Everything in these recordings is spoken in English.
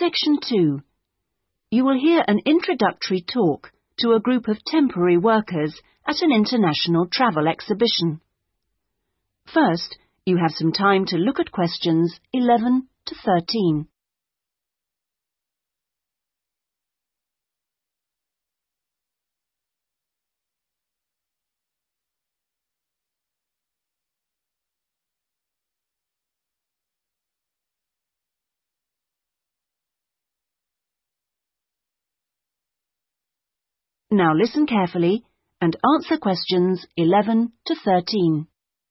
Section 2. You will hear an introductory talk to a group of temporary workers at an international travel exhibition. First, you have some time to look at questions 11 to 13. Now listen carefully and answer questions 11 to 13.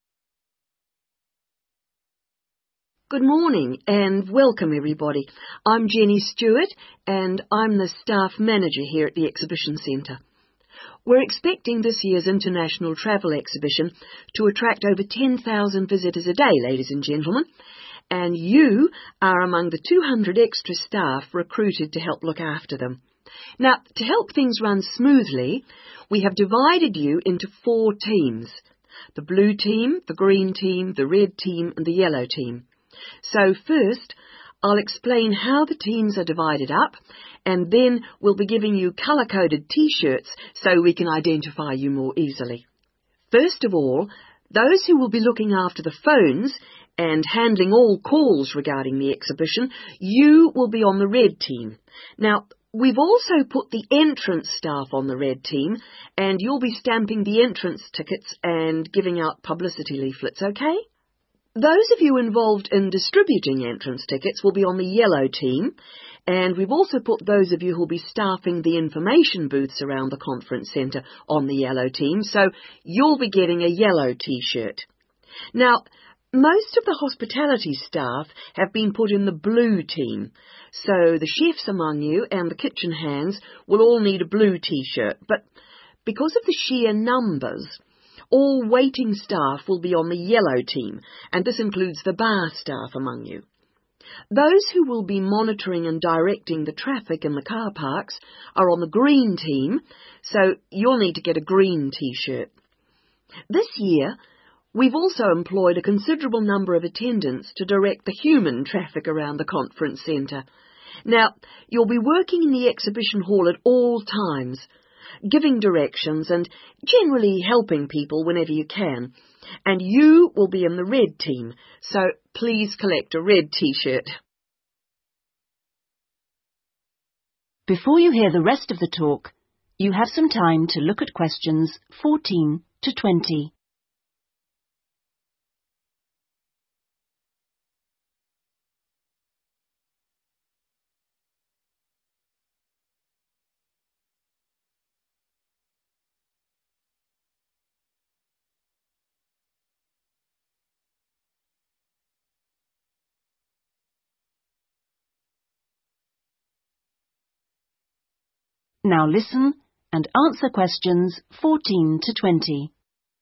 Good morning and welcome everybody. I'm Jenny Stewart and I'm the staff manager here at the Exhibition Centre. We're expecting this year's International Travel Exhibition to attract over 10,000 visitors a day, ladies and gentlemen, and you are among the 200 extra staff recruited to help look after them. Now, to help things run smoothly, we have divided you into 4 teams: the blue team, the green team, the red team and the yellow team. So first, I'll explain how the teams are divided up, and then we'll be giving you colour-coded T-shirts so we can identify you more easily. First of all, those who will be looking after the phones and handling all calls regarding the exhibition, you will be on the red team. Now, we've also put the entrance staff on the red team, and you'll be stamping the entrance tickets and giving out publicity leaflets, okay? Those of you involved in distributing entrance tickets will be on the yellow team, and we've also put those of you who'll be staffing the information booths around the conference centre on the yellow team, so you'll be getting a yellow T-shirt. Now, most of the hospitality staff have been put in the blue team, so the chefs among you and the kitchen hands will all need a blue T-shirt, but because of the sheer numbers, all waiting staff will be on the yellow team, and this includes the bar staff among you. Those who will be monitoring and directing the traffic in the car parks are on the green team, so you'll need to get a green T-shirt. This year, we've also employed a considerable number of attendants to direct the human traffic around the conference centre. Now, you'll be working in the exhibition hall at all times, giving directions and generally helping people whenever you can. And you will be in the red team, so please collect a red T-shirt. Before you hear the rest of the talk, you have some time to look at questions 14 to 20. Now listen and answer questions 14 to 20.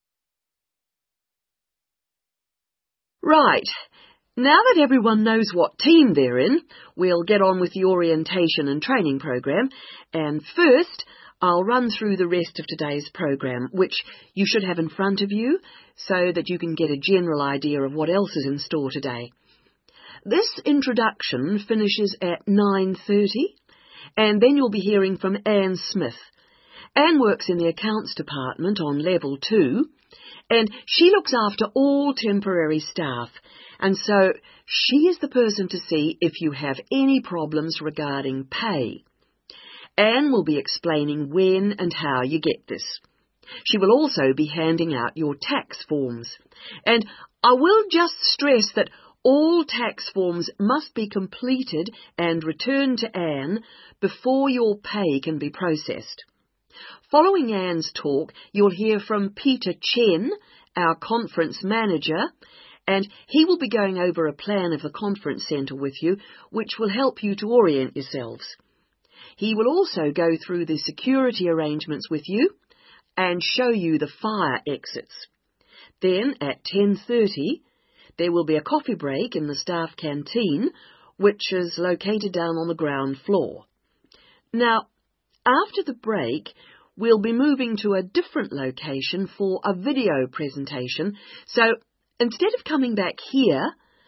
Right. Now that everyone knows what team they're in, we'll get on with the orientation and training program. And first, I'll run through the rest of today's program, which you should have in front of you so that you can get a general idea of what else is in store today. This introduction finishes at 9:30. And then you'll be hearing from Anne Smith. Anne works in the accounts department on level 2, and she looks after all temporary staff, and so she is the person to see if you have any problems regarding pay. Anne will be explaining when and how you get this. She will also be handing out your tax forms. And I will just stress that all tax forms must be completed and returned to Anne before your pay can be processed. Following Anne's talk, you'll hear from Peter Chen, our conference manager, and he will be going over a plan of the conference centre with you, which will help you to orient yourselves. He will also go through the security arrangements with you and show you the fire exits. Then at 10:30, there will be a coffee break in the staff canteen, which is located down on the ground floor. Now, after the break, we'll be moving to a different location for a video presentation, so instead of coming back here,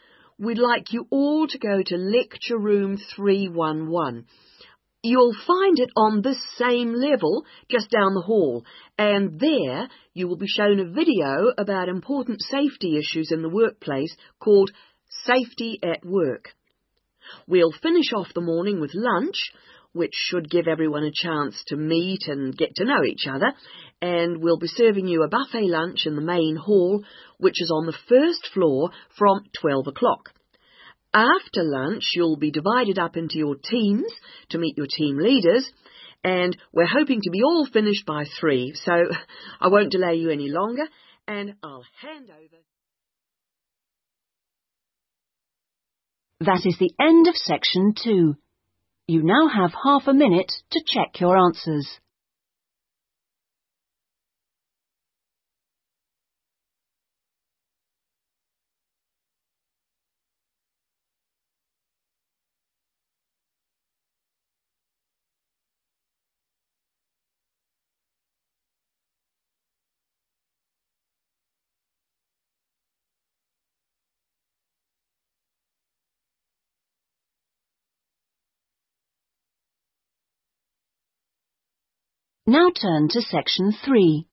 we'd like you all to go to lecture room 311. You'll find it on this same level just down the hall, and there you will be shown a video about important safety issues in the workplace called Safety at Work. We'll finish off the morning with lunch, which should give everyone a chance to meet and get to know each other, and we'll be serving you a buffet lunch in the main hall, which is on the first floor from 12 o'clock. After lunch, you'll be divided up into your teams to meet your team leaders, and we're hoping to be all finished by 3, so I won't delay you any longer, and I'll hand over. That is the end of section 2. You now have half a minute to check your answers. Now turn to section 3.